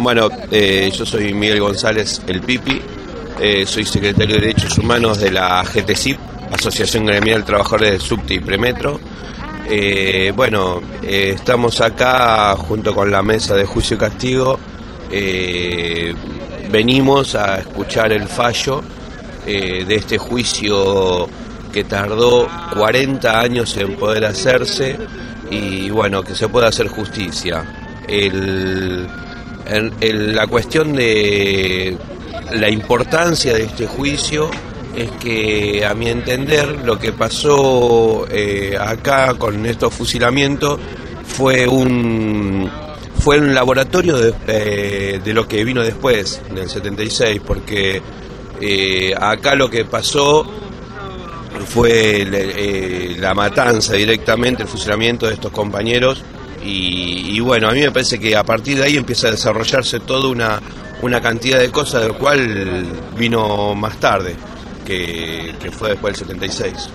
Bueno, yo soy Miguel González, el Pipi, soy secretario de Derechos Humanos de la GTCIP, Asociación Gremial de Trabajadores del Subte y Premetro. Estamos acá junto con la mesa de juicio y castigo. Venimos a escuchar el fallo de este juicio que tardó 40 años en poder hacerse y bueno, que se pueda hacer justicia. La cuestión de la importancia de este juicio es que, a mi entender, lo que pasó acá con estos fusilamientos fue un laboratorio de lo que vino después, del 76, porque acá lo que pasó fue la matanza directamente, el fusilamiento de estos compañeros. Y bueno, a mí me parece que a partir de ahí empieza a desarrollarse toda una cantidad de cosas, del cual vino más tarde, que fue después del 76.